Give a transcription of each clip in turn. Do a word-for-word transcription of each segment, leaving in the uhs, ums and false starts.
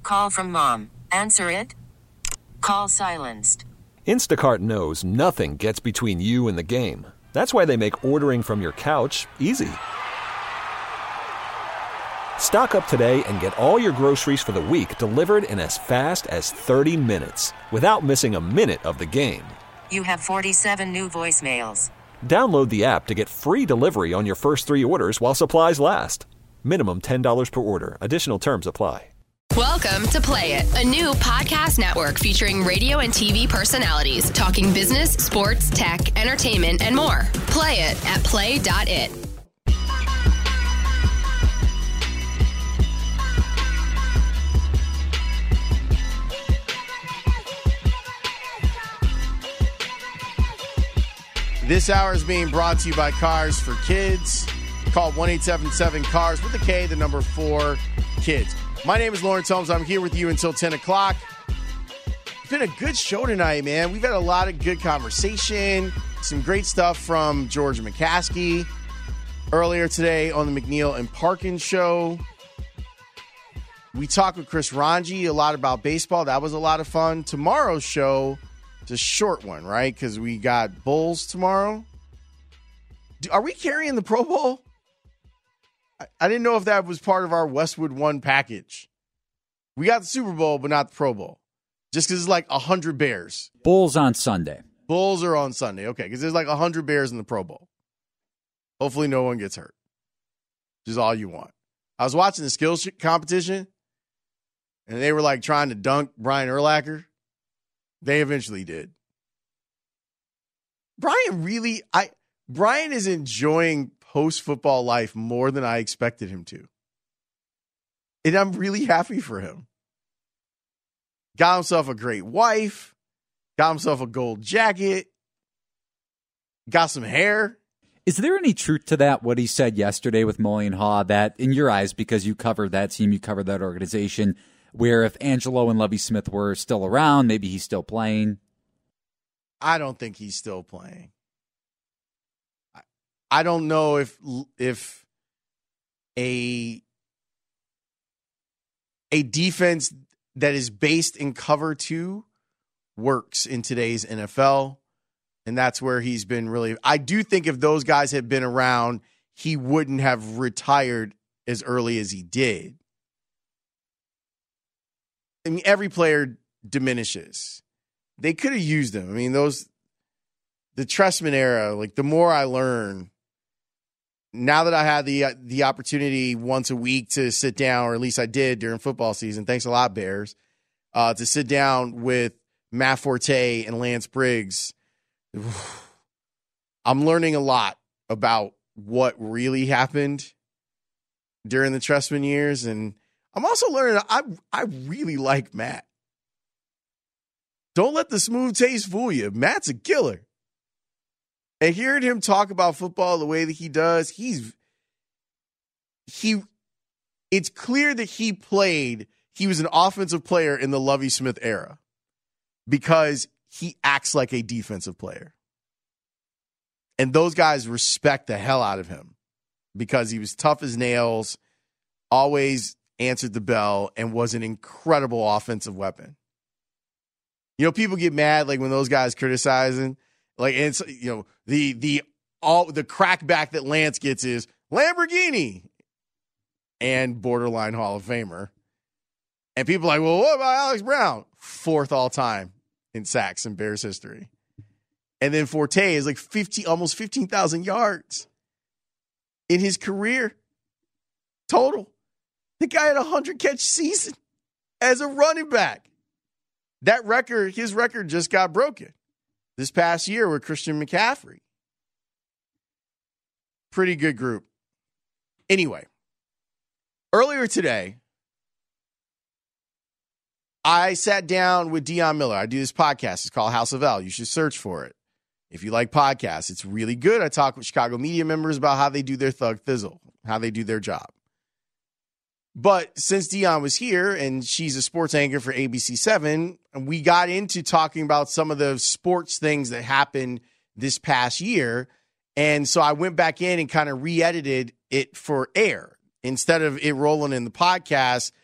Call from mom. Answer it. Call silenced. Instacart knows nothing gets between you and the game. That's why they make ordering from your couch easy. Stock up today and get all your groceries for the week delivered in as fast as thirty minutes without missing a minute of the game. You have forty-seven new voicemails. Download the app to get free delivery on your first three orders while supplies last. Minimum ten dollars per order. Additional terms apply. Welcome to Play It, a new podcast network featuring radio and T V personalities talking business, sports, tech, entertainment, and more. Play it at play dot it. This hour is being brought to you by Cars for Kids. Call one eight seven seven cars with a K, the number four, kids. My name is Lawrence Holmes. I'm here with you until ten o'clock. It's been a good show tonight, man. We've had a lot of good conversation, some great stuff from George McCaskey earlier today on the McNeil and Parkins show. We talked with Chris Ranji a lot about baseball. That was a lot of fun. Tomorrow's show, it's a short one, right? Because we got Bulls tomorrow. Do, are we carrying the Pro Bowl? I, I didn't know if that was part of our Westwood One package. We got the Super Bowl, but not the Pro Bowl. Just because it's like one hundred Bears. Bulls on Sunday. Bulls are on Sunday. Okay, because there's like one hundred Bears in the Pro Bowl. Hopefully no one gets hurt. Which is all you want. I was watching the skills competition, and they were like trying to dunk Brian Urlacher. They eventually did. Brian really, I Brian is enjoying post-football life more than I expected him to. And I'm really happy for him. Got himself a great wife. Got himself a gold jacket. Got some hair. Is there any truth to that, what he said yesterday with Mully Haugh, that in your eyes, because you covered that team, you covered that organization, where if Angelo and Lovie Smith were still around, maybe he's still playing? I don't think he's still playing. I, I don't know if if a a defense that is based in cover two works in today's N F L. And that's where he's been really. I do think if those guys had been around, he wouldn't have retired as early as he did. I mean, every player diminishes. They could have used him. I mean, those, the Trestman era, like the more I learn, now that I had the the opportunity once a week to sit down, or at least I did during football season, thanks a lot, Bears, uh, to sit down with Matt Forte and Lance Briggs, I'm learning a lot about what really happened during the Trestman years, and I'm also learning I I really like Matt. Don't let the smooth taste fool you. Matt's a killer. And hearing him talk about football the way that he does, he's he it's clear that he played, he was an offensive player in the Lovie Smith era because he acts like a defensive player. And those guys respect the hell out of him because he was tough as nails, always answered the bell, and was an incredible offensive weapon. You know, people get mad like when those guys criticizing, like, and it's, you know, the the all the crackback that Lance gets is Lamborghini and borderline Hall of Famer. And people are like, well, what about Alex Brown? Fourth all time in sacks in Bears history. And then Forte is like fifty, almost fifteen thousand yards in his career total. The guy had a hundred catch season as a running back. That record, his record just got broken this past year with Christian McCaffrey. Pretty good group. Anyway, earlier today, I sat down with Dion Miller. I do this podcast. It's called House of L. You should search for it. If you like podcasts, it's really good. I talk with Chicago media members about how they do their thug thizzle, how they do their job. But since Dion was here and she's a sports anchor for A B C seven, we got into talking about some of the sports things that happened this past year. And so I went back in and kind of re-edited it for air. Instead of it rolling in the podcast,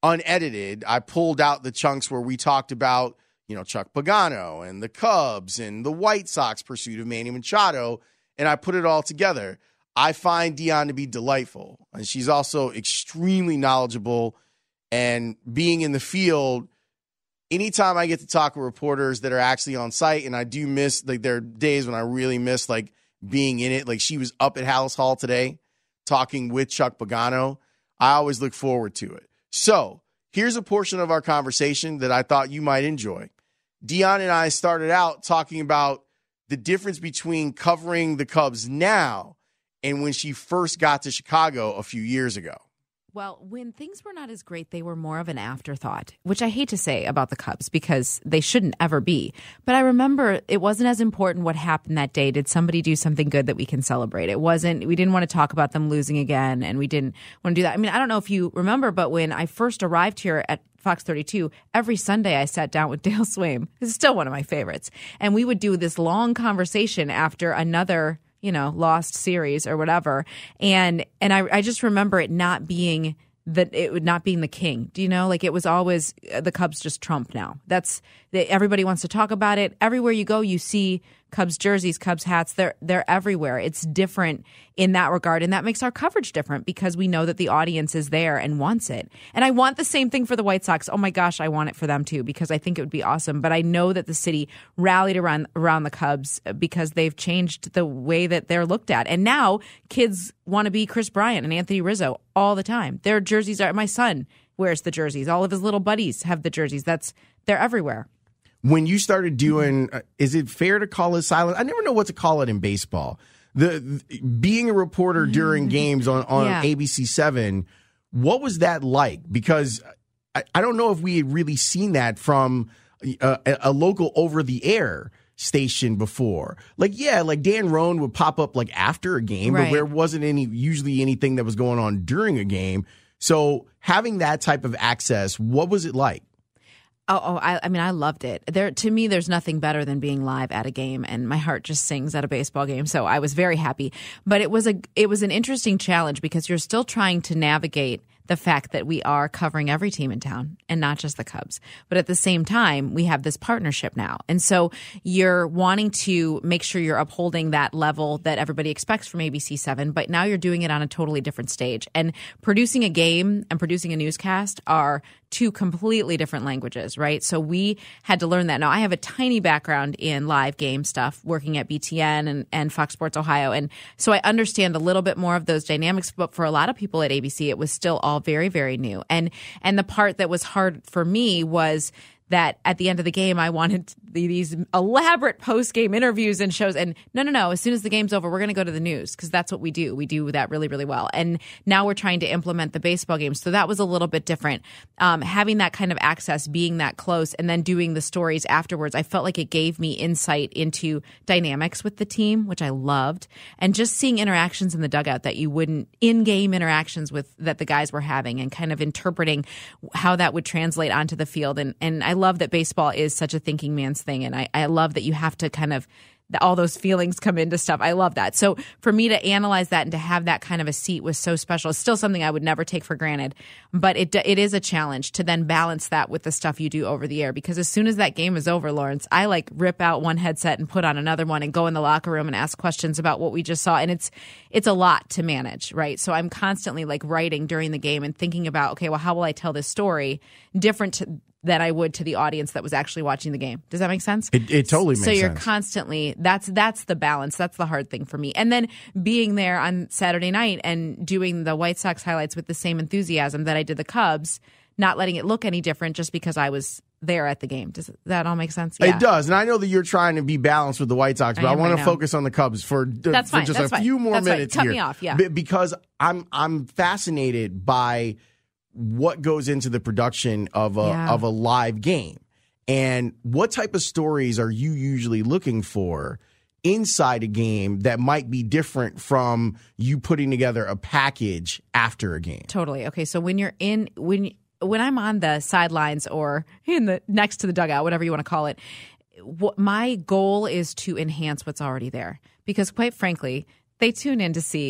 unedited, I pulled out the chunks where we talked about, you know, Chuck Pagano and the Cubs and the White Sox pursuit of Manny Machado, and I put it all together. I find Deion to be delightful, and she's also extremely knowledgeable. And being in the field, anytime I get to talk with reporters that are actually on site, and I do miss, like, there are days when I really miss, like, being in it. Like, she was up at Hallis Hall today talking with Chuck Pagano. I always look forward to it. So here's a portion of our conversation that I thought you might enjoy. Deion and I started out talking about the difference between covering the Cubs now and when she first got to Chicago a few years ago. Well, when things were not as great, they were more of an afterthought, which I hate to say about the Cubs because they shouldn't ever be. But I remember it wasn't as important what happened that day. Did somebody do something good that we can celebrate? It wasn't, we didn't want to talk about them losing again, and we didn't want to do that. I mean, I don't know if you remember, but when I first arrived here at Fox thirty-two, every Sunday I sat down with Dale Swaim. This is still one of my favorites. And we would do this long conversation after another, you know, lost series or whatever. And and I, I just remember it not being that it would not being the king. Do you know? Like, it was always the Cubs just trump now. That's everybody wants to talk about it. Everywhere you go, you see Cubs jerseys, Cubs hats. They're they're everywhere. It's different in that regard, and that makes our coverage different because we know that the audience is there and wants it. And I want the same thing for the White Sox. Oh my gosh, I want it for them too because I think it would be awesome. But I know that the city rallied around around the Cubs because they've changed the way that they're looked at, and now kids want to be Chris Bryant and Anthony Rizzo all the time. Their jerseys are. My son wears the jerseys. All of his little buddies have the jerseys. That's they're everywhere. When you started doing, uh, is it fair to call it silent? I never know what to call it in baseball. The, the being a reporter during games on, on Yeah. A B C seven, what was that like? Because I, I don't know if we had really seen that from a, a local over-the-air station before. Like, yeah, like Dan Roan would pop up like after a game, Right. but there wasn't any usually anything that was going on during a game. So having that type of access, what was it like? Oh, oh I, I mean, I loved it. There, to me, there's nothing better than being live at a game, and my heart just sings at a baseball game. So I was very happy. But it was a, it was an interesting challenge because you're still trying to navigate the fact that we are covering every team in town and not just the Cubs. But at the same time, we have this partnership now. And so you're wanting to make sure you're upholding that level that everybody expects from A B C seven, but now you're doing it on a totally different stage. And producing a game and producing a newscast are two completely different languages, right? So we had to learn that. Now, I have a tiny background in live game stuff, working at B T N and, and Fox Sports Ohio. And so I understand a little bit more of those dynamics. But for a lot of people at A B C, it was still all very, very new. And and the part that was hard for me was that at the end of the game, I wanted these elaborate post-game interviews and shows. And no, no, no. As soon as the game's over, we're going to go to the news because that's what we do. We do that really, really well. And now we're trying to implement the baseball game. So that was a little bit different. Um, having that kind of access, being that close, and then doing the stories afterwards, I felt like it gave me insight into dynamics with the team, which I loved. And just seeing interactions in the dugout that you wouldn't, in-game interactions with that the guys were having and kind of interpreting how that would translate onto the field. And, and I love that baseball is such a thinking man's thing. And I, I love that you have to kind of, all those feelings come into stuff. I love that. So for me to analyze that and to have that kind of a seat was so special. It's still something I would never take for granted, but it it is a challenge to then balance that with the stuff you do over the air. Because as soon as that game is over, Lawrence, I like rip out one headset and put on another one and go in the locker room and ask questions about what we just saw. And it's it's a lot to manage, right? So I'm constantly like writing during the game and thinking about, okay, well, how will I tell this story different to, than I would to the audience that was actually watching the game. Does that make sense? It, it totally makes sense. So you're sense. constantly, that's that's the balance. That's the hard thing for me. And then being there on Saturday night and doing the White Sox highlights with the same enthusiasm that I did the Cubs, not letting it look any different just because I was there at the game. Does that all make sense? Yeah. It does. And I know that you're trying to be balanced with the White Sox, but I, I want right to now. focus on the Cubs for, That's for fine. just That's a fine. few more That's fine. minutes Cut here. me off, yeah. B- because I'm I'm fascinated by what goes into the production of a Yeah. of a live game. And what type of stories are you usually looking for inside a game that might be different from you putting together a package after a game? Totally. Okay, so when you're in when when I'm on the sidelines or in the next to the dugout, whatever you want to call it, what my goal is to enhance what's already there. Because quite frankly, they tune in to see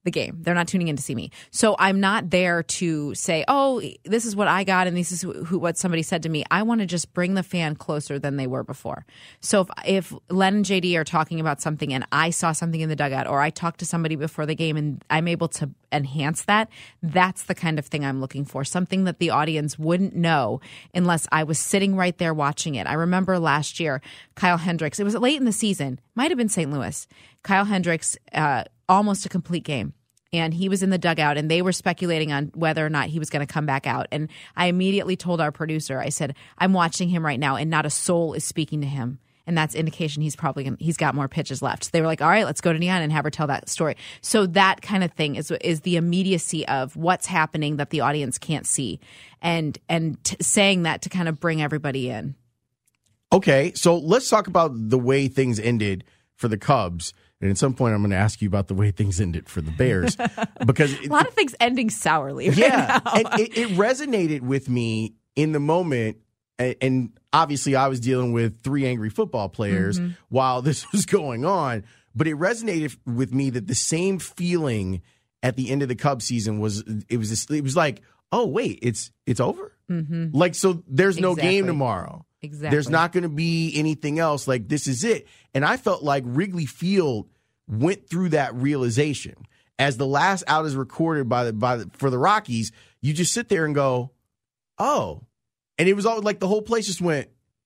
the game. They're not tuning in to see me. So I'm not there to say, oh, this is what I got and this is who, what somebody said to me. I want to just bring the fan closer than they were before. So if, if Len and J D are talking about something and I saw something in the dugout, or I talked to somebody before the game and I'm able to enhance that, that's the kind of thing I'm looking for. Something that the audience wouldn't know unless I was sitting right there watching it. I remember last year, Kyle Hendricks, it was late in the season, might have been Saint Louis. Kyle Hendricks, uh, almost a complete game. And he was in the dugout, and they were speculating on whether or not he was going to come back out. And I immediately told our producer, I said, I'm watching him right now, and not a soul is speaking to him. And that's indication he's probably gonna, he's got more pitches left. So they were like, all right, let's go to Neon and have her tell that story. So that kind of thing is is the immediacy of what's happening that the audience can't see, and and t- saying that to kind of bring everybody in. Okay, so let's talk about the way things ended for the Cubs. And at some point, I'm going to ask you about the way things ended for the Bears, because a lot of things ending sourly. Right yeah, now. and it, it resonated with me in the moment. And, and obviously, I was dealing with three angry football players mm-hmm. while this was going on. But it resonated with me that the same feeling at the end of the Cubs season was it was this, it was like, oh wait, it's it's over. Mm-hmm. Like, so there's no exactly. game tomorrow. Exactly. There's not going to be anything else. Like, this is it. And I felt like Wrigley Field went through that realization as the last out is recorded by the by the, for the Rockies. You just sit there and go, oh, and it was all like the whole place just went,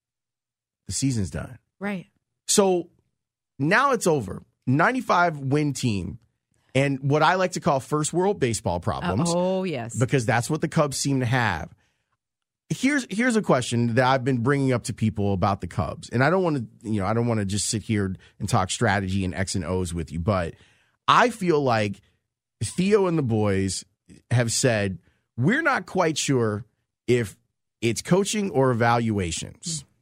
the season's done. Right. So now it's over. ninety-five win team, and what I like to call first world baseball problems. Uh, oh yes, because that's what the Cubs seem to have. Here's here's a question that I've been bringing up to people about the Cubs, and I don't want to, you know, I don't want to just sit here and talk strategy and X and O's with you, but I feel like Theo and the boys have said we're not quite sure if it's coaching or evaluations. Mm-hmm.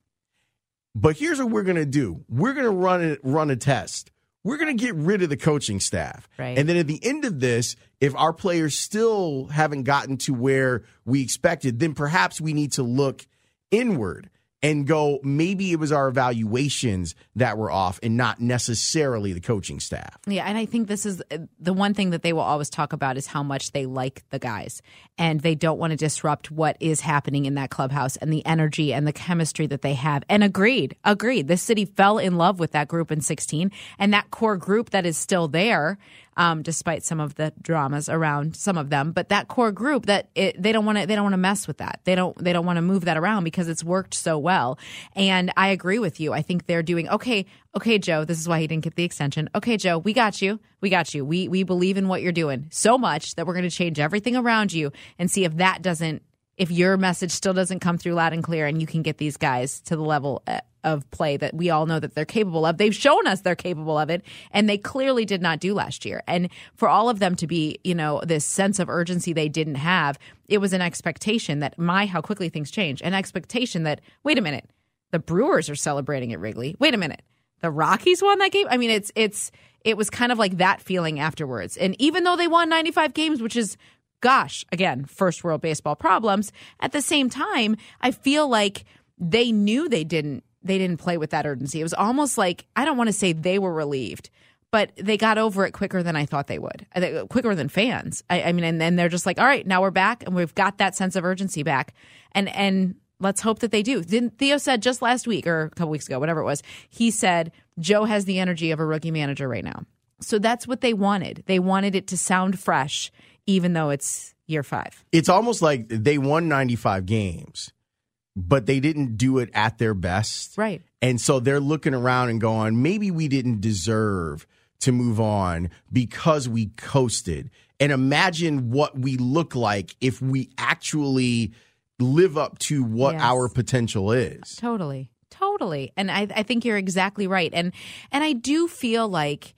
But here's what we're going to do: we're going to run a, run a test. We're going to get rid of the coaching staff. Right. And then at the end of this, if our players still haven't gotten to where we expected, then perhaps we need to look inward and go, maybe it was our evaluations that were off and not necessarily the coaching staff. Yeah, and I think this is the one thing that they will always talk about is how much they like the guys. And they don't want to disrupt what is happening in that clubhouse and the energy and the chemistry that they have. And agreed, agreed. This city fell in love with that group in sixteen. And that core group that is still there, um, despite some of the dramas around some of them. But that core group, that it, they don't want to they don't want to mess with that. They don't they don't want to move that around because it's worked so well. And I agree with you. I think they're doing, okay, okay, Joe, this is why he didn't get the extension. Okay, Joe, we got you. We got you. We we believe in what you're doing so much that we're going to change everything around you and see if that doesn't, if your message still doesn't come through loud and clear and you can get these guys to the level of play that we all know that they're capable of. They've shown us they're capable of it, and they clearly did not do last year. And for all of them to be, you know, this sense of urgency they didn't have, it was an expectation that, my, how quickly things change. An expectation that, wait a minute, the Brewers are celebrating at Wrigley. Wait a minute, the Rockies won that game? I mean, it's it's it was kind of like that feeling afterwards. And even though they won ninety-five games, which is, gosh, again, first world baseball problems, at the same time, I feel like they knew they didn't they didn't play with that urgency. It was almost like, I don't want to say they were relieved, but they got over it quicker than I thought they would, I think, quicker than fans. I, I mean, and then they're just like, all right, now we're back, and we've got that sense of urgency back. And and let's hope that they do. Didn't Theo said just last week or a couple weeks ago, whatever it was, he said, Joe has the energy of a rookie manager right now. So that's what they wanted. They wanted it to sound fresh, even though it's year five. It's almost like they won ninety-five games, but they didn't do it at their best. Right. And so they're looking around and going, maybe we didn't deserve to move on because we coasted. And imagine what we look like if we actually live up to what yes. our potential is. Totally. Totally. And I, I think you're exactly right. And and I do feel like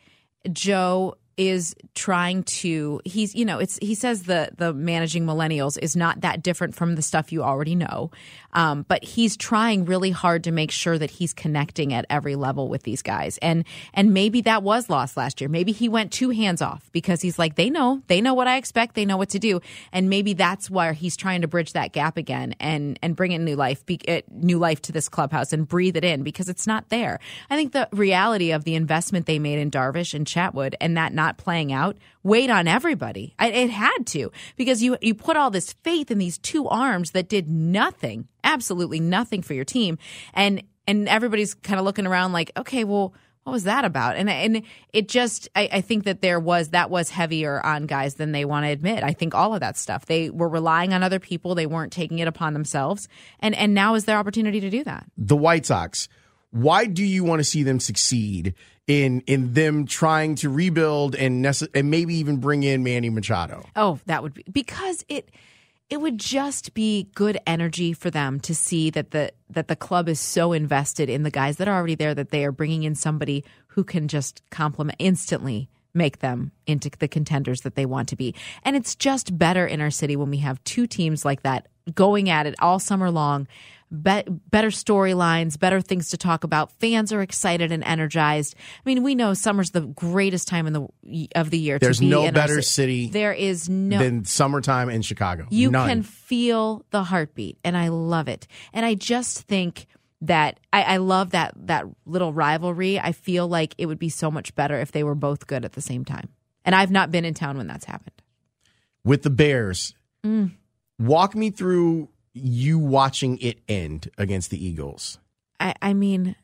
Joe is trying to, he's, you know, it's, he says the, the managing millennials is not that different from the stuff you already know. Um, but he's trying really hard to make sure that he's connecting at every level with these guys. And, and maybe that was lost last year. Maybe he went too hands off because he's like, they know, they know what I expect. They know what to do. And maybe that's why he's trying to bridge that gap again and, and bring in new life, be, uh, new life to this clubhouse and breathe it in because it's not there. I think the reality of the investment they made in Darvish and Chatwood and that not not playing out weighed on everybody. I, it had to, because you you put all this faith in these two arms that did nothing, absolutely nothing for your team, and and everybody's kind of looking around like, okay, well, what was that about? And and it just, I, I think that there was, that was heavier on guys than they want to admit. I think all of that stuff, they were relying on other people. They weren't taking it upon themselves. And, and now is their opportunity to do that. The White Sox, why do you want to see them succeed in in them trying to rebuild and nece- and maybe even bring in Manny Machado? Oh, that would be, because it it would just be good energy for them to see that the that the club is so invested in the guys that are already there that they are bringing in somebody who can just complement, instantly make them into the contenders that they want to be. And it's just better in our city when we have two teams like that going at it all summer long. Be- better storylines, better things to talk about. Fans are excited and energized. I mean, we know summer's the greatest time in the of the year. There's to be no in better our city. There is no than summertime in Chicago. You None. can feel the heartbeat, and I love it. And I just think that I, I love that that little rivalry. I feel like it would be so much better if they were both good at the same time. And I've not been in town when that's happened. With the Bears, mm. walk me through you watching it end against the Eagles. I, I mean,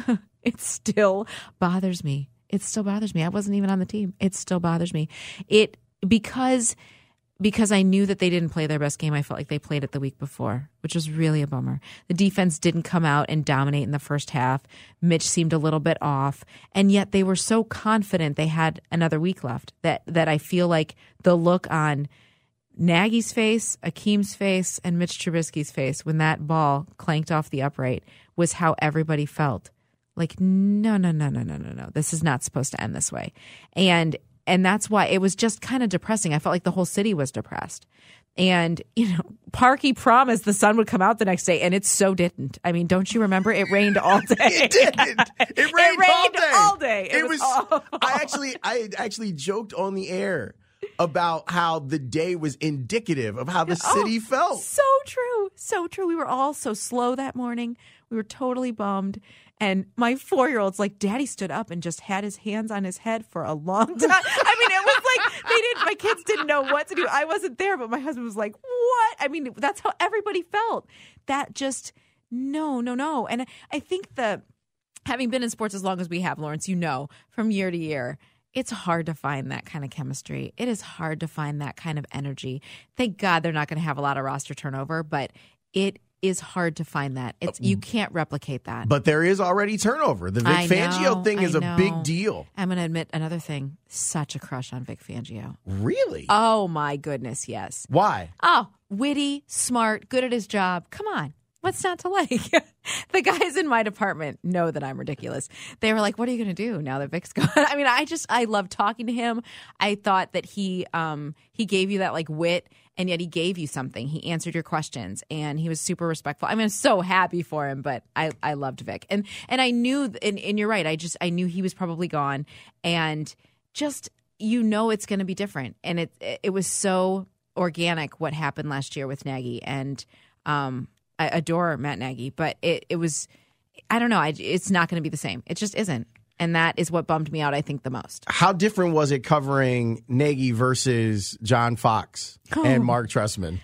it still bothers me. It still bothers me. I wasn't even on the team. It still bothers me. It because because I knew that they didn't play their best game. I felt like they played it the week before, which was really a bummer. The defense didn't come out and dominate in the first half. Mitch seemed a little bit off, and yet they were so confident they had another week left that that I feel like the look on Nagy's face, Akeem's face, and Mitch Trubisky's face when that ball clanked off the upright was how everybody felt. Like, no, no, no, no, no, no, no. This is not supposed to end this way. And and that's why it was just kind of depressing. I felt like the whole city was depressed. And, you know, Parky promised the sun would come out the next day, and it so didn't. I mean, don't you remember? It rained all day. It didn't. It rained, it rained all day. All day. It, it was, was. awful. I actually, I actually joked on the air about how the day was indicative of how the city oh, felt. So true. So true. We were all so slow that morning. We were totally bummed. And my four-year-old's like, Daddy stood up and just had his hands on his head for a long time. I mean, it was like they didn't, my kids didn't know what to do. I wasn't there, but my husband was like, what? I mean, that's how everybody felt. That just, no, no, no. And I think the, having been in sports as long as we have, Lawrence, you know, from year to year, it's hard to find that kind of chemistry. It is hard to find that kind of energy. Thank God they're not going to have a lot of roster turnover, but it is hard to find that. It's you can't replicate that. But there is already turnover. The Vic I Fangio know, thing is I a know. big deal. I'm going to admit another thing. Such a crush on Vic Fangio. Really? Oh, my goodness, yes. Why? Oh, witty, smart, good at his job. Come on. What's not to like? The guys in my department know that I'm ridiculous. They were like, what are you going to do now that Vic's gone? I mean, I just, I love talking to him. I thought that he, um, he gave you that like wit, and yet he gave you something. He answered your questions, and he was super respectful. I mean, I'm so happy for him, but I, I loved Vic. And, and I knew, and, and you're right. I just, I knew he was probably gone, and just, you know, it's going to be different. And it, it was so organic what happened last year with Nagy, and, um, I adore Matt Nagy, but it, it was, I don't know, I, it's not going to be the same. It just isn't. And that is what bummed me out, I think, the most. How different was it covering Nagy versus John Fox Oh. and Mark Trestman?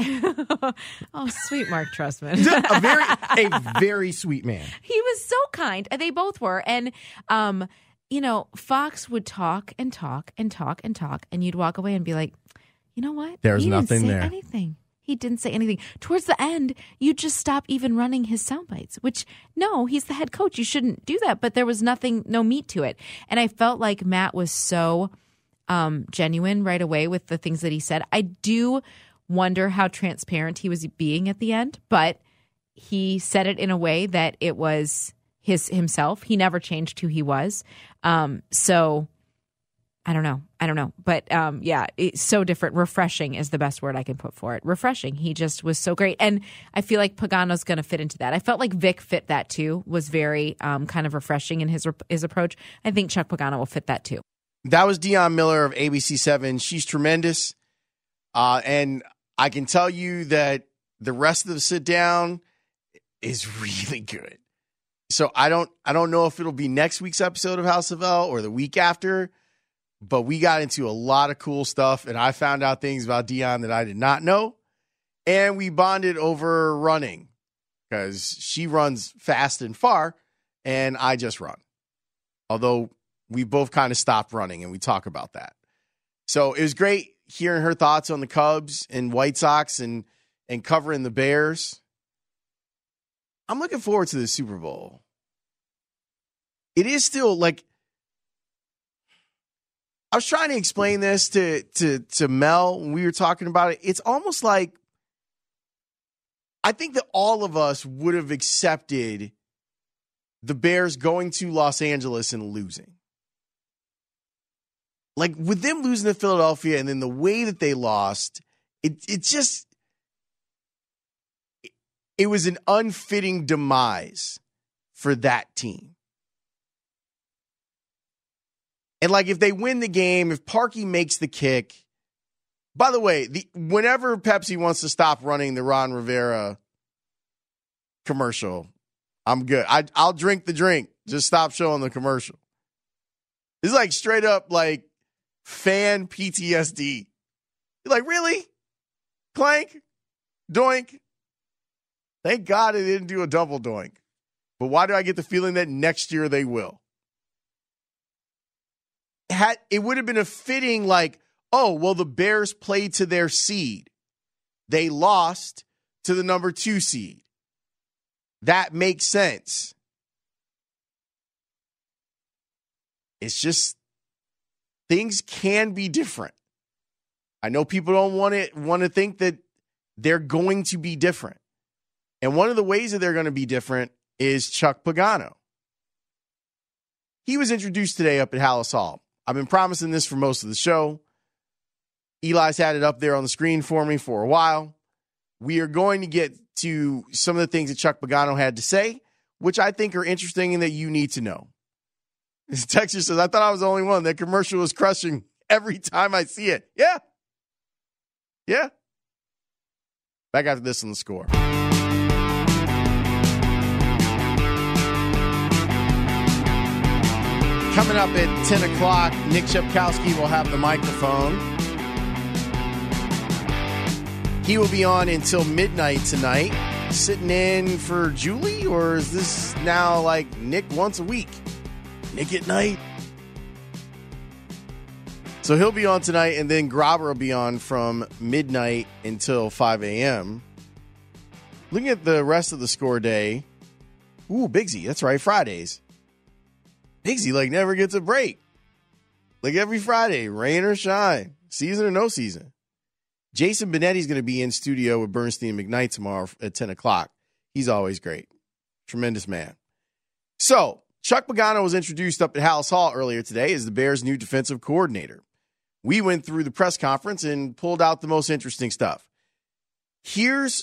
I Oh, sweet Mark Trestman. a very, a very sweet man. He was so kind. They both were. And, um, you know, Fox would talk and talk and talk and talk, and you'd walk away and be like, you know what? There's he nothing didn't say there. anything. He didn't say anything. Towards the end, you just stop even running his sound bites, which, no, he's the head coach. You shouldn't do that. But there was nothing, no meat to it. And I felt like Matt was so um, genuine right away with the things that he said. I do wonder how transparent he was being at the end, but he said it in a way that it was his himself. He never changed who he was. Um, so I don't know. I don't know. But um, yeah, it's so different. Refreshing is the best word I can put for it. Refreshing. He just was so great. And I feel like Pagano's going to fit into that. I felt like Vic fit that too, was very um, kind of refreshing in his his approach. I think Chuck Pagano will fit that too. That was Dionne Miller of A B C seven. She's tremendous. Uh, and I can tell you that the rest of the sit down is really good. So I don't I don't know if it'll be next week's episode of House of L or the week after. but we got into a lot of cool stuff, and I found out things about Dion that I did not know, and we bonded over running because she runs fast and far, and I just run. Although we both kind of stopped running, and we talk about that. So it was great hearing her thoughts on the Cubs and White Sox and, and covering the Bears. I'm looking forward to the Super Bowl. It is still like, I was trying to explain this to, to, to Mel when we were talking about it. It's almost like, I think that all of us would have accepted the Bears going to Los Angeles and losing. Like with them losing to Philadelphia and then the way that they lost, it it just, it was an unfitting demise for that team. And like if they win the game, if Parkey makes the kick, by the way, the whenever Pepsi wants to stop running the Ron Rivera commercial, I'm good. I, I'll drink the drink. Just stop showing the commercial. It's like straight up like fan P T S D. You're like, really? Clank? Doink? Thank God they didn't do a double doink. But why do I get the feeling that next year they will? Had, it would have been a fitting like, oh, well, the Bears played to their seed. They lost to the number two seed. That makes sense. It's just things can be different. I know people don't want to want to think that they're going to be different. And one of the ways that they're going to be different is Chuck Pagano. He was introduced today up at Hallis Hall. I've been promising this for most of the show. Eli's had it up there on the screen for me for a while. We are going to get to some of the things that Chuck Pagano had to say, which I think are interesting and that you need to know. This texter says, I thought I was the only one. That commercial was crushing every time I see it. Yeah. Yeah. Back after this on The Score. Coming up at ten o'clock, Nick Shepkowski will have the microphone. He will be on until midnight tonight, sitting in for Julie, or is this now like Nick once a week? Nick at night? So he'll be on tonight, and then Grobber will be on from midnight until five a.m. Looking at the rest of the Score day, ooh, Bigsy, that's right, Fridays. Bigsy, like, never gets a break. Like, every Friday, rain or shine, season or no season. Jason Benetti's going to be in studio with Bernstein and McKnight tomorrow at ten o'clock. He's always great. Tremendous man. So, Chuck Pagano was introduced up at Hallis Hall earlier today as the Bears' new defensive coordinator. We went through the press conference and pulled out the most interesting stuff. Here's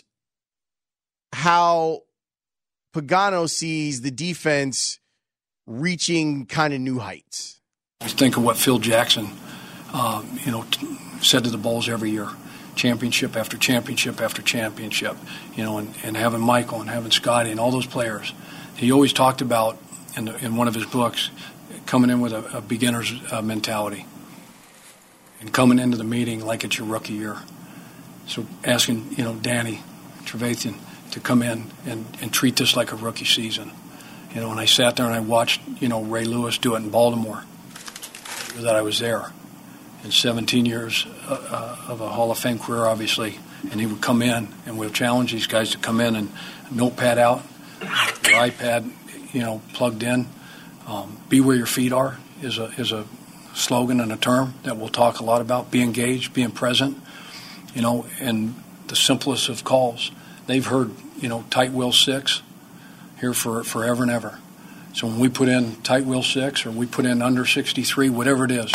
how Pagano sees the defense reaching kind of new heights. I think of what Phil Jackson, um, you know, t- said to the Bulls every year, championship after championship after championship, you know, and, and having Michael and having Scotty and all those players. He always talked about, in, the, in one of his books, coming in with a, a beginner's uh, mentality and coming into the meeting like it's your rookie year. So asking, you know, Danny Trevathan to come in and, and treat this like a rookie season. You know, and I sat there and I watched, you know, Ray Lewis do it in Baltimore, that I was there. In seventeen years uh, uh, of a Hall of Fame career, obviously, and he would come in and we'll challenge these guys to come in and notepad out, your iPad, you know, plugged in. Um, be where your feet are is a is a slogan and a term that we'll talk a lot about. Be engaged, being present, you know, and the simplest of calls. They've heard, you know, tight wheel six here for forever and ever. So when we put in tight wheel six or we put in under sixty-three, whatever it is,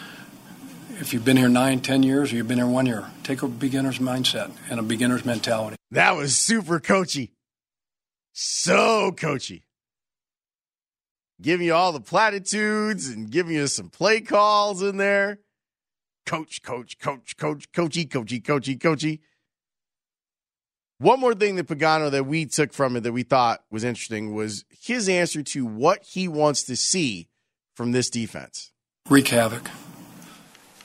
if you've been here nine, ten years, or you've been here one year, take a beginner's mindset and a beginner's mentality. That was super coachy. So coachy. Giving you all the platitudes and giving you some play calls in there. Coach, coach, coach, coach, coachy, coachy, coachy, coachy. One more thing that Pagano that we took from it that we thought was interesting was his answer to what he wants to see from this defense. Wreak havoc.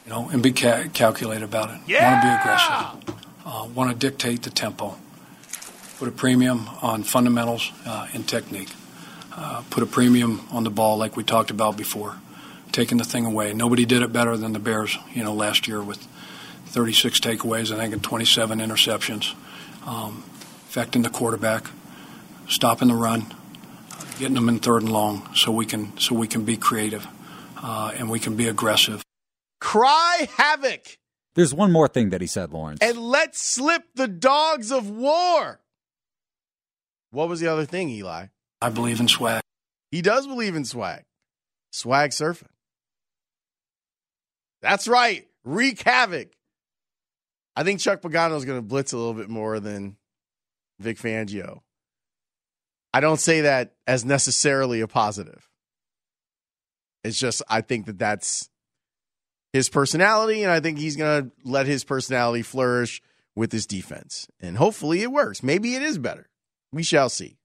You know, and be ca- calculated about it. Yeah! Want to be aggressive. Uh, want to dictate the tempo. Put a premium on fundamentals uh, and technique. Uh, put a premium on the ball like we talked about before. Taking the thing away. Nobody did it better than the Bears, you know, last year with thirty-six takeaways, I think, and twenty-seven interceptions. Um, affecting the quarterback, stopping the run, getting them in third and long so we can so we can be creative uh, and we can be aggressive. Cry havoc. There's one more thing that he said, Lawrence. And let slip the dogs of war. What was the other thing, Eli? I believe in swag. He does believe in swag. Swag surfing. That's right. Wreak havoc. I think Chuck Pagano is going to blitz a little bit more than Vic Fangio. I don't say that as necessarily a positive. It's just I think that that's his personality, and I think he's going to let his personality flourish with his defense. And hopefully it works. Maybe it is better. We shall see.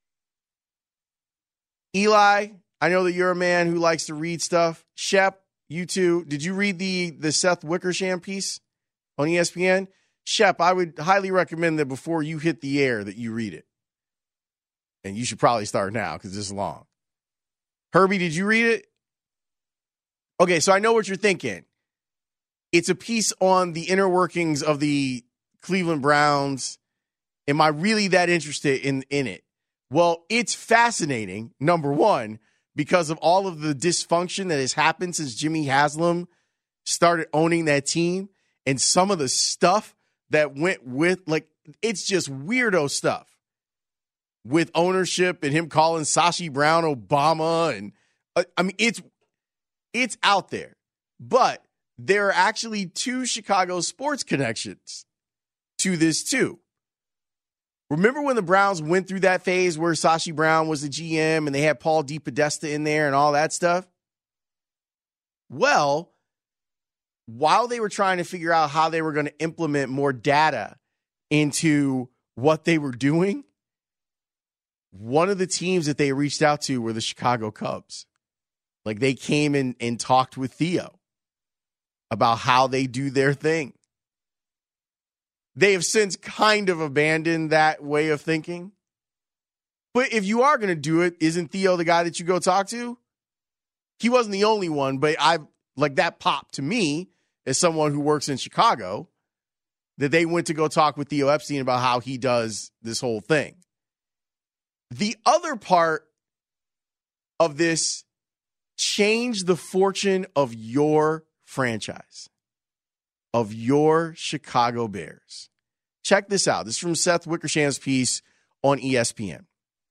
Eli, I know that you're a man who likes to read stuff. Shep, you too. Did you read the, the Seth Wickersham piece on E S P N? Shep, I would highly recommend that before you hit the air that you read it. And you should probably start now because it's long. Herbie, did you read it? Okay, so I know what you're thinking. It's a piece on the inner workings of the Cleveland Browns. Am I really that interested in, in it? Well, it's fascinating, number one, because of all of the dysfunction that has happened since Jimmy Haslam started owning that team and some of the stuff that went with, like, it's just weirdo stuff with ownership and him calling Sashi Brown Obama. And uh, I mean, it's, it's out there, but there are actually two Chicago sports connections to this too. Remember when the Browns went through that phase where Sashi Brown was the G M and they had Paul DePodesta in there and all that stuff? Well, while they were trying to figure out how they were going to implement more data into what they were doing, one of the teams that they reached out to were the Chicago Cubs. Like, they came in and talked with Theo about how they do their thing. They have since kind of abandoned that way of thinking. But if you are going to do it, isn't Theo the guy that you go talk to? He wasn't the only one, but I like that popped to me as someone who works in Chicago, that they went to go talk with Theo Epstein about how he does this whole thing. The other part of this changed the fortune of your franchise, of your Chicago Bears. Check this out. This is from Seth Wickersham's piece on E S P N.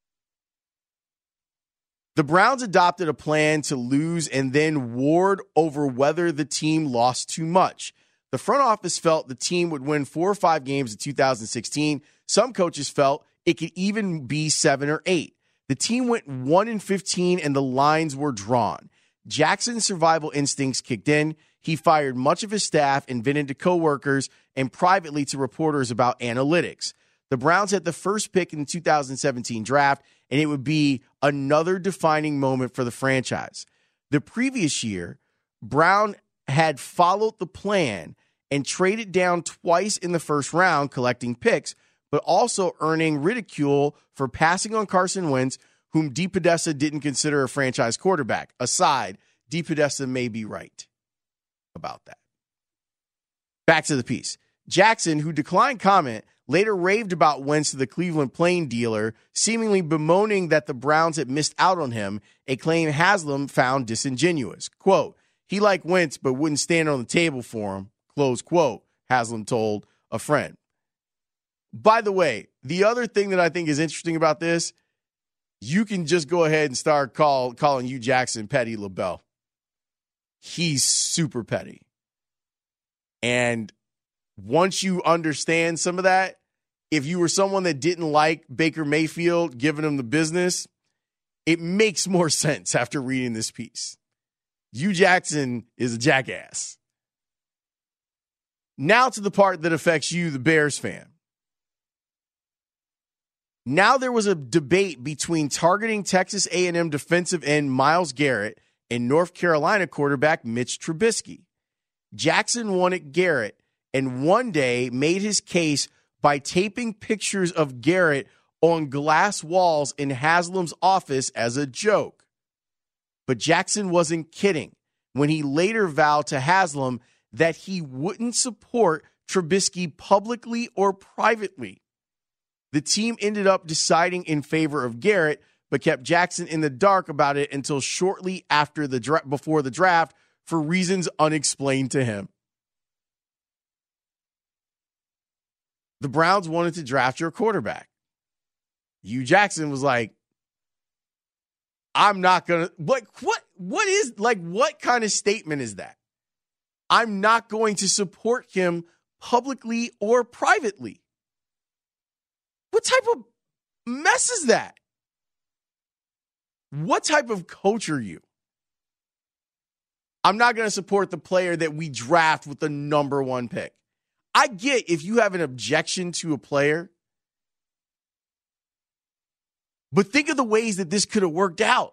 The Browns adopted a plan to lose and then warred over whether the team lost too much. The front office felt the team would win four or five games in two thousand sixteen. Some coaches felt it could even be seven or eight. The team went one and fifteen and the lines were drawn. Jackson's survival instincts kicked in. He fired much of his staff and vented to coworkers and privately to reporters about analytics. The Browns had the first pick in the two thousand seventeen draft, and it would be another defining moment for the franchise. The previous year, Brown had followed the plan and traded down twice in the first round, collecting picks, but also earning ridicule for passing on Carson Wentz, whom DePodesta didn't consider a franchise quarterback. Aside, DePodesta may be right about that. Back to the piece. Jackson, who declined comment, later raved about Wentz to the Cleveland Plain dealer, seemingly bemoaning that the Browns had missed out on him, a claim Haslam found disingenuous. Quote, he liked Wentz but wouldn't stand on the table for him, close quote, Haslam told a friend. By the way, the other thing that I think is interesting about this, you can just go ahead and start call, calling Hugh Jackson Petty LaBelle. He's super petty. And once you understand some of that, if you were someone that didn't like Baker Mayfield giving him the business, it makes more sense after reading this piece. Hugh Jackson is a jackass. Now to the part that affects you, the Bears fan. Now there was a debate between targeting Texas A and M defensive end Myles Garrett and North Carolina quarterback Mitch Trubisky. Jackson wanted Garrett and one day made his case by taping pictures of Garrett on glass walls in Haslam's office as a joke. But Jackson wasn't kidding when he later vowed to Haslam that he wouldn't support Trubisky publicly or privately. The team ended up deciding in favor of Garrett, but kept Jackson in the dark about it until shortly after the dra- before the draft for reasons unexplained to him. The Browns wanted to draft your quarterback. Hugh Jackson was like, I'm not going to, what, what, what is, like, what kind of statement is that? I'm not going to support him publicly or privately. What type of mess is that? What type of coach are you? I'm not going to support the player that we draft with the number one pick. I get if you have an objection to a player, but think of the ways that this could have worked out.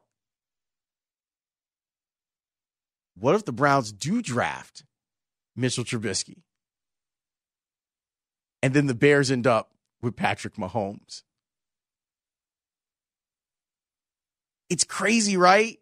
What if the Browns do draft Mitchell Trubisky? And then the Bears end up with Patrick Mahomes. It's crazy, right?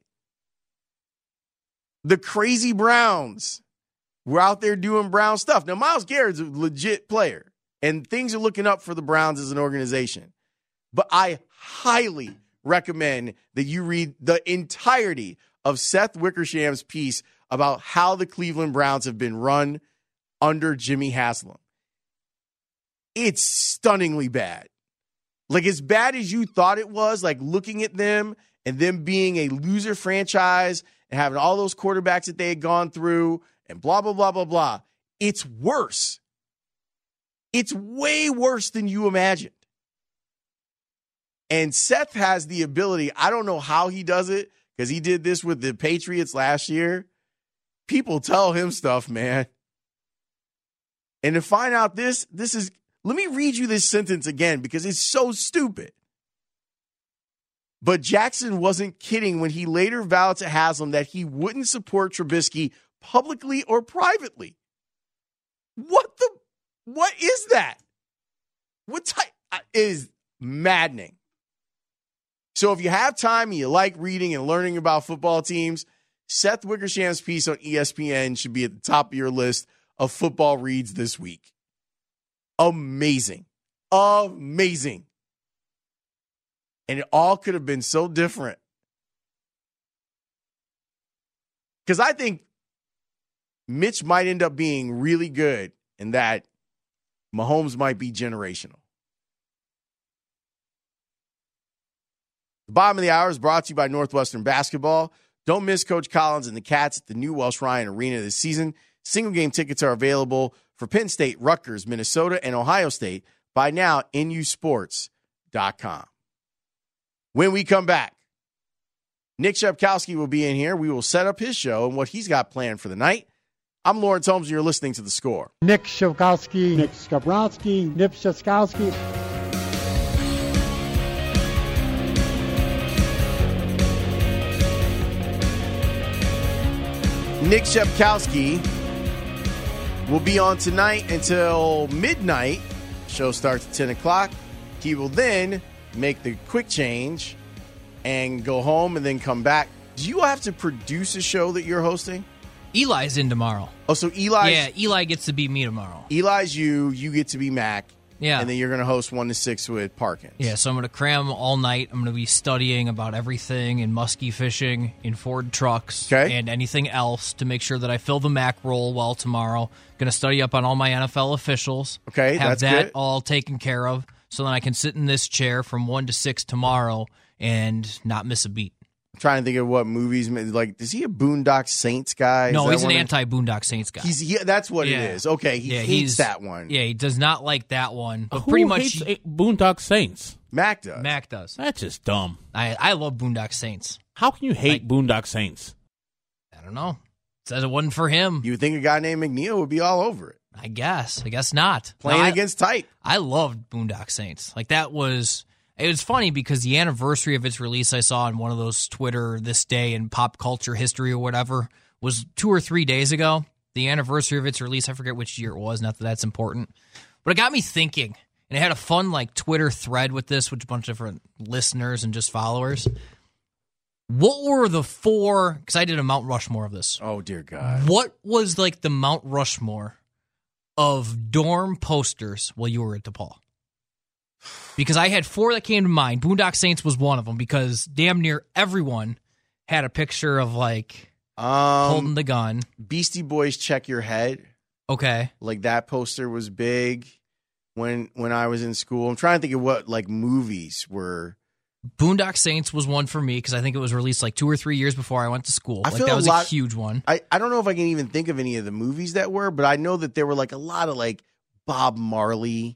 The crazy Browns were out there doing Brown stuff. Now, Myles Garrett's a legit player, and things are looking up for the Browns as an organization. But I highly recommend that you read the entirety of Seth Wickersham's piece about how the Cleveland Browns have been run under Jimmy Haslam. It's stunningly bad. Like, as bad as you thought it was, like looking at them and them being a loser franchise and having all those quarterbacks that they had gone through and blah, blah, blah, blah, blah. It's worse. It's way worse than you imagined. And Seth has the ability, I don't know how he does it, because he did this with the Patriots last year. People tell him stuff, man. And to find out this, this is, let me read you this sentence again because it's so stupid. But Jackson wasn't kidding when he later vowed to Haslam that he wouldn't support Trubisky publicly or privately. What the, what is that? What type, it is maddening. So if you have time and you like reading and learning about football teams, Seth Wickersham's piece on E S P N should be at the top of your list of football reads this week. Amazing. Amazing. And it all could have been so different. Because I think Mitch might end up being really good and that Mahomes might be generational. The bottom of the hour is brought to you by Northwestern Basketball. Don't miss Coach Collins and the Cats at the new Welsh Ryan Arena this season. Single game tickets are available for Penn State, Rutgers, Minnesota, and Ohio State. Buy now, N U sports dot com. When we come back, Nick Shepkowski will be in here. We will set up his show and what he's got planned for the night. I'm Lawrence Holmes, and you're listening to The Score. Nick Shepkowski. Nick Skabrowski. Nick Shepkowski. Nick Shepkowski will be on tonight until midnight. Show starts at ten o'clock. He will then make the quick change and go home and then come back. Do you have to produce a show that you're hosting? Eli's in tomorrow. Oh, so Eli? Yeah, Eli gets to be me tomorrow. Eli's you. You get to be Mac. Yeah. And then you're going to host one to six with Parkins. Yeah, so I'm going to cram all night. I'm going to be studying about everything in muskie fishing, in Ford trucks, okay, and anything else to make sure that I fill the Mac role well tomorrow. Going to study up on all my N F L officials. Okay, have that's that good. all taken care of, so then I can sit in this chair from one to six tomorrow and not miss a beat. I'm trying to think of what movies, like, is he a Boondock Saints guy? Is no, that he's an one of- anti-Boondock Saints guy. He's he, that's what Yeah. it is. Okay, he Yeah, hates he's- that one. Yeah, he does not like that one. But Who pretty much hates a- Boondock Saints? Mac does. Mac does. That's just dumb. I I love Boondock Saints. How can you hate Like- Boondock Saints? I don't know. Says it wasn't for him. You would think a guy named McNeil would be all over it. I guess. I guess not. Playing No, I- against type. I loved Boondock Saints. Like, that was... It was funny because the anniversary of its release I saw on one of those Twitter this day in pop culture history or whatever was two or three days ago. the anniversary of its release. I forget which year it was, not that that's important. But it got me thinking, and it had a fun like Twitter thread with this, with a bunch of different listeners and just followers. What were the four, because I did a Mount Rushmore of this. Oh, dear God. What was like the Mount Rushmore of dorm posters while you were at DePaul? Because I had four that came to mind. Boondock Saints was one of them, because damn near everyone had a picture of like um, holding the gun. Beastie Boys, Check Your Head. Okay. Like that poster was big when when I was in school. I'm trying to think of what like movies were. Boondock Saints was one for me because I think it was released like two or three years before I went to school. I like feel that a was lot, a huge one. I, I don't know if I can even think of any of the movies that were, but I know that there were like a lot of like Bob Marley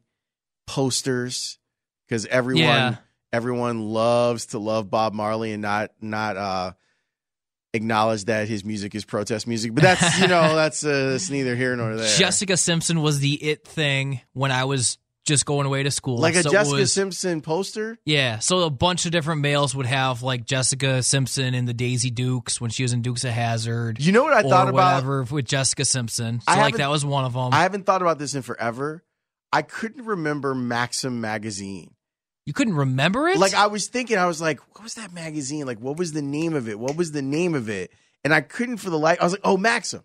posters, because everyone Yeah. everyone loves to love Bob Marley and not not uh, acknowledge that his music is protest music. But that's you know that's uh, that's neither here nor there. Jessica Simpson was the it thing when I was just going away to school. Like a So it Jessica was- Simpson poster? Yeah, so a bunch of different males would have like Jessica Simpson in the Daisy Dukes when she was in Dukes of Hazzard. You know what I or thought about? whatever with Jessica Simpson. So I like haven't- that was one of them. I haven't thought about this in forever. I couldn't remember Maxim magazine. You couldn't remember it? Like I was thinking, I was like, what was that magazine? Like, what was the name of it? What was the name of it? And I couldn't for the life. I was like, oh, Maxim.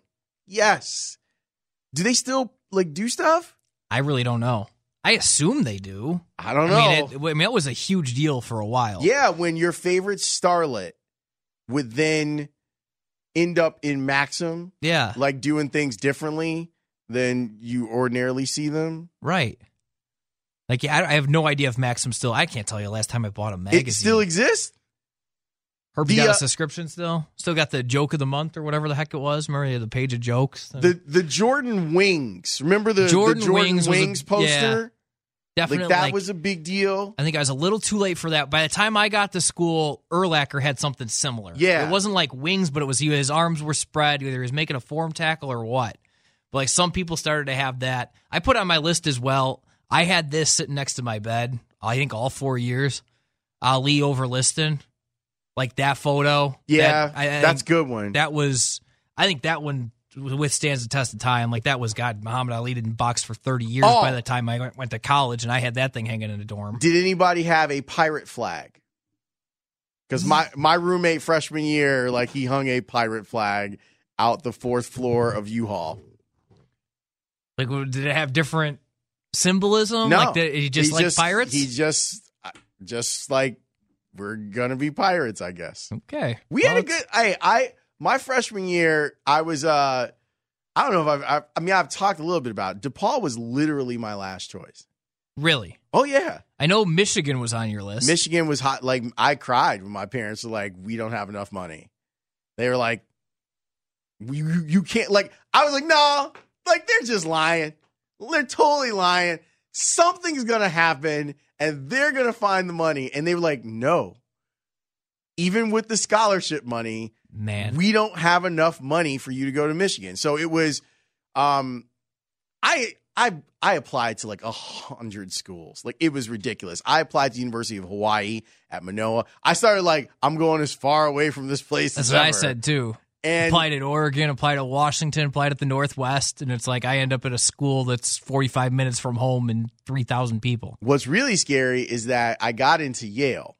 Yes. Do they still like do stuff? I really don't know. I assume they do. I don't know. I mean, it, I mean, that was a huge deal for a while. Yeah, when your favorite starlet would then end up in Maxim, Yeah. like doing things differently than you ordinarily see them. Right. Like, yeah, I, I have no idea if Maxim still. I can't tell you the last time I bought a magazine. It still exists. Herbie the, got uh, a subscription still. Still got the joke of the month or whatever the heck it was. Remember the page of jokes? The the Jordan Wings. Remember the Jordan, the Jordan Wings, Wings, was a, poster? Yeah, definitely. Like that like, was a big deal. I think I was a little too late for that. By the time I got to school, Urlacher had something similar. Yeah. It wasn't like wings, but it was he, his arms were spread. Either he was making a form tackle or what. But like some people started to have that. I put on my list as well. I had this sitting next to my bed, I think all four years. Ali over Liston. Like that photo. Yeah, that, I, I that's a think good one. That was, I think that one withstands the test of time. Like that was, God, Muhammad Ali didn't box for thirty years Oh. by the time I went, went to college, and I had that thing hanging in a dorm. Did anybody have a pirate flag? Because my, my roommate freshman year, like he hung a pirate flag out the fourth floor of U-Haul. Like, did it have different symbolism? No, Like, did he just he like pirates? He just, just like we're gonna be pirates, I guess. Okay, We well, had a good. I, I, my freshman year, I was. uh I don't know if I've. I, I mean, I've talked a little bit about it. DePaul was literally my last choice. Really? Oh yeah, I know Michigan was on your list. Michigan was hot. Like I cried when my parents were like, "We don't have enough money." They were like, "You, you can't." Like I was like, "No." Like they're just lying. They're totally lying. Something's gonna happen, and they're gonna find the money. And they were like, "No." Even with the scholarship money, Man, we don't have enough money for you to go to Michigan. So it was, um, I I I applied to like a hundred schools. Like it was ridiculous. I applied to the University of Hawaii at Manoa. I started like, I'm going as far away from this place that's as what ever. I said too. And Applied at Oregon, applied at Washington, applied at the Northwest, and it's like I end up at a school that's forty-five minutes from home and three thousand people. what's really scary is that I got into Yale.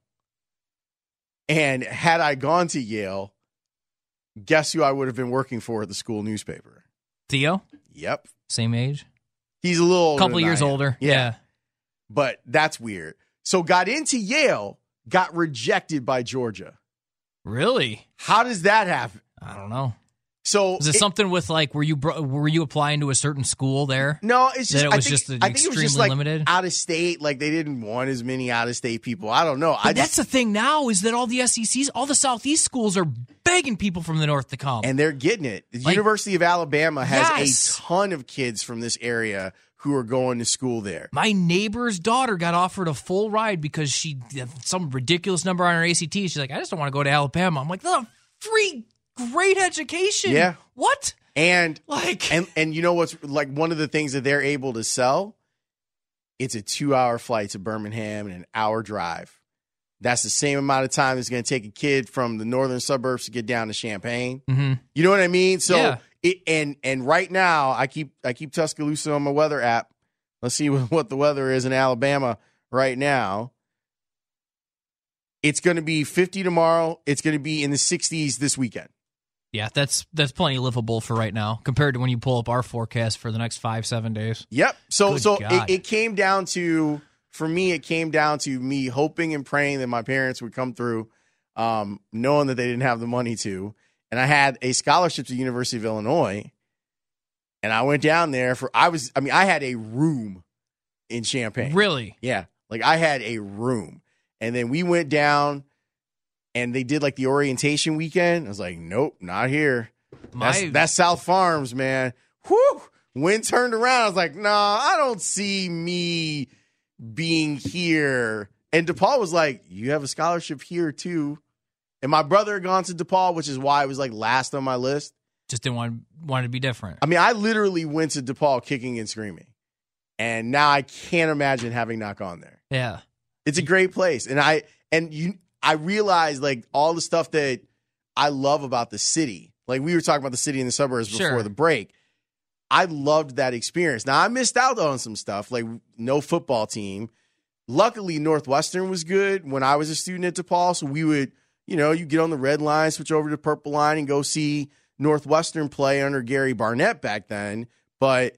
And had I gone to Yale, guess who I would have been working for at the school newspaper? Theo, Yep. same age, He's a little older couple than years I am. older. Yeah. Yeah. But that's weird. So got into Yale, got rejected by Georgia. Really? How does that happen? I don't know. So Is it, it- something with like were you bro- were you applying to a certain school there? No, it's just That it I was think, just I think it was extremely just like limited? out of state. Like they didn't want as many out of state people. I don't know. But I that's just, the thing now is that all the S E Cs, all the Southeast schools are begging people from the North to come. and they're getting it. The Like- University of Alabama has Yes. a ton of kids from this area who are going to school there. My neighbor's daughter got offered a full ride because she had some ridiculous number on her A C T. She's like, I just don't want to go to Alabama. I'm like, that's a free, great education. Yeah. What? And Like, and and you know what's like one of the things that they're able to sell? It's a two-hour flight to Birmingham and an hour drive. That's the same amount of time it's going to take a kid from the northern suburbs to get down to Champaign. Mhm. You know what I mean? So Yeah. it, and and right now I keep I keep Tuscaloosa on my weather app. Let's see what the weather is in Alabama right now. It's going to be fifty tomorrow. It's going to be in the sixties this weekend. Yeah, that's that's plenty livable for right now compared to when you pull up our forecast for the next five, seven days. Yep. So Good so God. it, it came down to, for me, it came down to me hoping and praying that my parents would come through, um, knowing that they didn't have the money to. And I had a scholarship to the University of Illinois. And I went down there for, I was, I mean, I had a room in Champaign. Really? Yeah. Like I had a room. And then we went down and they did like the orientation weekend. I was like, nope, not here. That's, My- that's South Farms, man. Whew. When turned around, I was like, nah, I don't see me being here. And DePaul was like, you have a scholarship here too. And my brother had gone to DePaul, which is why it was like last on my list. Just didn't want, want to be different. I mean, I literally went to DePaul kicking and screaming. And now I can't imagine having not gone there. Yeah. It's a great place. And I and you I realized like all the stuff that I love about the city. Like we were talking about the city and the suburbs before Sure. the break. I loved that experience. Now I missed out on some stuff, like no football team. Luckily, Northwestern was good when I was a student at DePaul. So we would, you know, you get on the red line, switch over to purple line and go see Northwestern play under Gary Barnett back then. But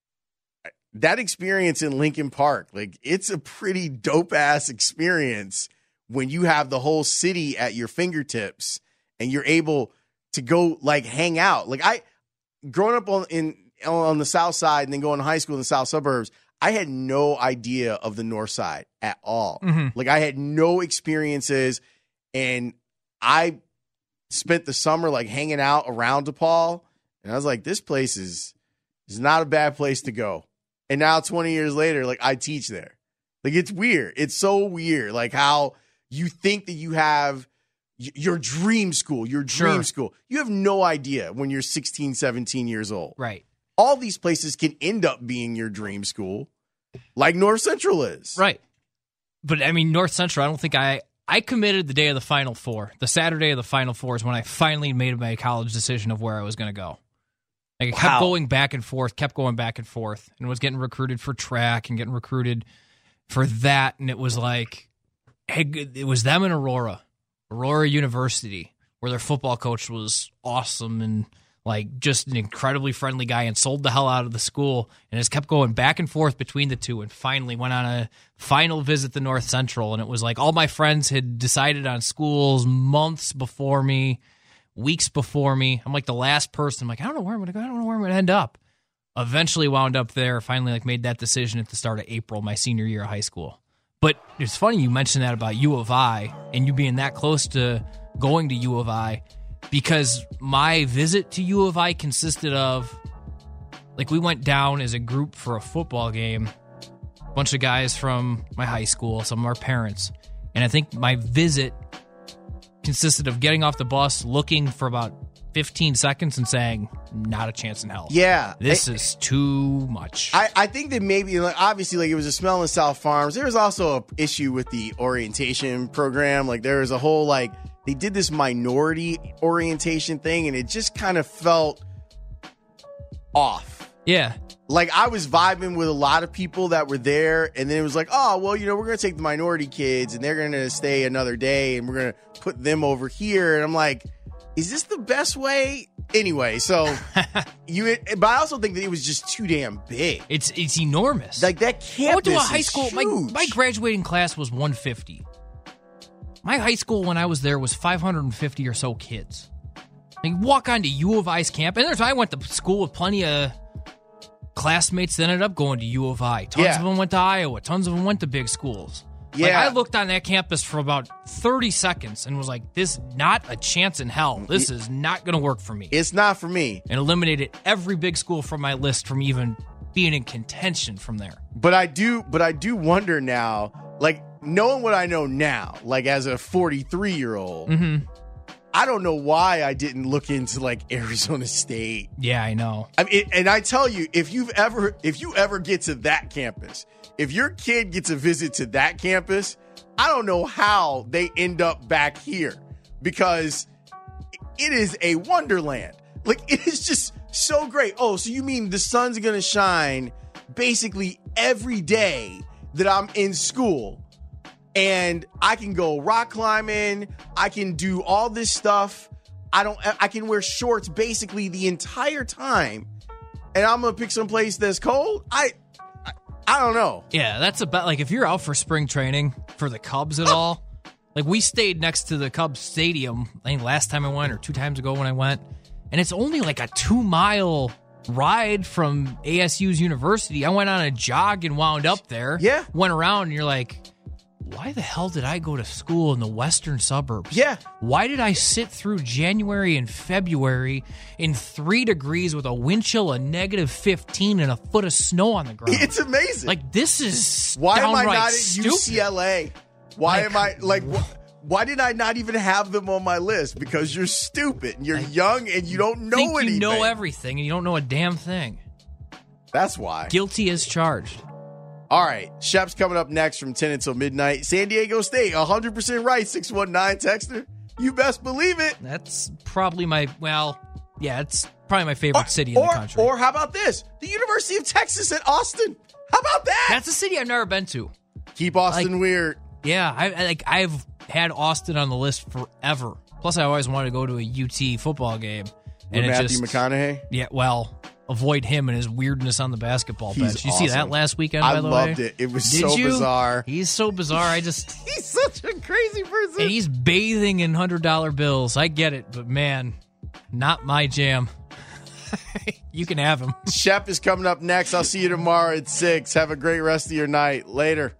that experience in Lincoln Park, like it's a pretty dope ass experience when you have the whole city at your fingertips and you're able to go like hang out. Like I, growing up on in on the south side and then going to high school in the south suburbs, I had no idea of the north side at all. Mm-hmm. Like I had no experiences, and I spent the summer like hanging out around DePaul, and I was like, this place is is not a bad place to go. And now twenty years later, like I teach there. Like it's weird. It's so weird. Like how you think that you have y- your dream school, your dream Sure. school. You have no idea when you're sixteen, seventeen years old. Right. All these places can end up being your dream school, like North Central is. Right. But I mean, North Central, I don't think I, I committed the day of the Final Four. The Saturday of the Final Four is when I finally made my college decision of where I was going to go. Like, I kept Wow. going back and forth, kept going back and forth, and was getting recruited for track and getting recruited for that. And it was like, hey, it was them in Aurora, Aurora University, where their football coach was awesome and like just an incredibly friendly guy and sold the hell out of the school, and just kept going back and forth between the two, and finally went on a final visit to North Central. And it was like all my friends had decided on schools months before me, weeks before me. I'm like the last person. I'm like, I don't know where I'm going to go. I don't know where I'm going to end up. Eventually wound up there, finally like made that decision at the start of April, my senior year of high school. But it's funny you mentioned that about U of I and you being that close to going to U of I, because my visit to U of I consisted of, like, we went down as a group for a football game, a bunch of guys from my high school, some of our parents, and I think my visit consisted of getting off the bus, looking for about fifteen seconds and saying, not a chance in hell. Yeah. This I- is too much. I, I think that maybe, like, obviously, like it was a smell in South Farms. There was also an issue with the orientation program. Like there was a whole, like, they did this minority orientation thing, and it just kind of felt off. yeah. Like I was vibing with a lot of people that were there, and then it was like, oh, well, you know, we're going to take the minority kids, and they're going to stay another day, and we're going to put them over here. And I'm like, is this the best way? Anyway, so you, but I also think that it was just too damn big. It's it's enormous. Like that campus I went to a high is school. My, huge. my graduating class was one fifty. My high school when I was there was five hundred fifty or so kids. Like walk onto U of I's camp, and there's I went to school with plenty of classmates that ended up going to U of I. Tons Yeah. of them went to Iowa. Tons of them went to big schools. Like, Yeah. I looked on that campus for about thirty seconds and was like, "This not a chance in hell. This is not going to work for me." It's not for me. And eliminated every big school from my list from even being in contention from there. But I do, but I do wonder now, like knowing what I know now, like as a forty-three year old, Mm-hmm. I don't know why I didn't look into like Arizona State. Yeah, I know. I mean, and I tell you, if you've ever, if you ever get to that campus, if your kid gets a visit to that campus, I don't know how they end up back here, because it is a wonderland. Like it is just so great. Oh, so you mean the sun's going to shine basically every day that I'm in school, and I can go rock climbing, I can do all this stuff. I don't I can wear shorts basically the entire time, and I'm going to pick some place that's cold? I I, I don't know. Yeah, that's about like if you're out for spring training for the Cubs at all. Like, we stayed next to the Cubs stadium, I think last time I went or two times ago when I went, and it's only like a two-mile ride from A S U's university. I went on a jog and wound up there. Yeah. Went around, and you're like, why the hell did I go to school in the western suburbs? Yeah. Why did I sit through January and February in three degrees with a wind chill of negative fifteen and a foot of snow on the ground? It's amazing. Like, this is Why am I downright not at stupid. U C L A? Why Like, am I like? Wh- why did I not even have them on my list? Because you're stupid and you're young and you don't know think anything. you know everything and you don't know a damn thing. That's why. Guilty as charged. All right, Shep's coming up next from ten until midnight. San Diego State, one hundred percent right. six one nine texter. You best believe it. That's probably my well, yeah, it's probably my favorite Or, city in or, the country. or how about this? The University of Texas at Austin. How about that? That's a city I've never been to. Keep Austin Like- weird. Yeah, I, I like I've had Austin on the list forever. Plus, I always wanted to go to a U T football game. With it Matthew just, McConaughey. Yeah, well, avoid him and his weirdness on the basketball He's bench. You see that awesome. last weekend, I by the loved way? it. It was Did so you? bizarre. He's so bizarre. I just He's such a crazy person. and he's bathing in hundred dollar bills. I get it, but man, not my jam. You can have him. Shep is coming up next. I'll see you tomorrow at six. Have a great rest of your night. Later.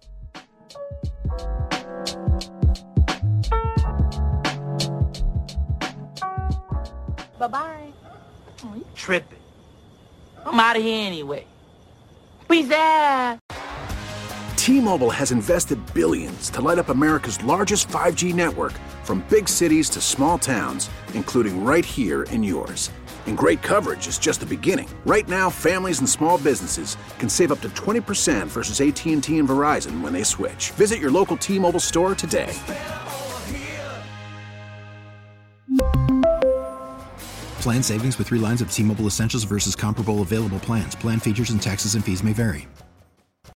Bye-bye. Oh, you tripping. I'm out of here anyway. Peace out. T-Mobile has invested billions to light up America's largest five G network, from big cities to small towns, including right here in yours. And great coverage is just the beginning. Right now, families and small businesses can save up to twenty percent versus A T and T and Verizon when they switch. Visit your local T-Mobile store today. Plan savings with three lines of T-Mobile Essentials versus comparable available plans. Plan features and taxes and fees may vary.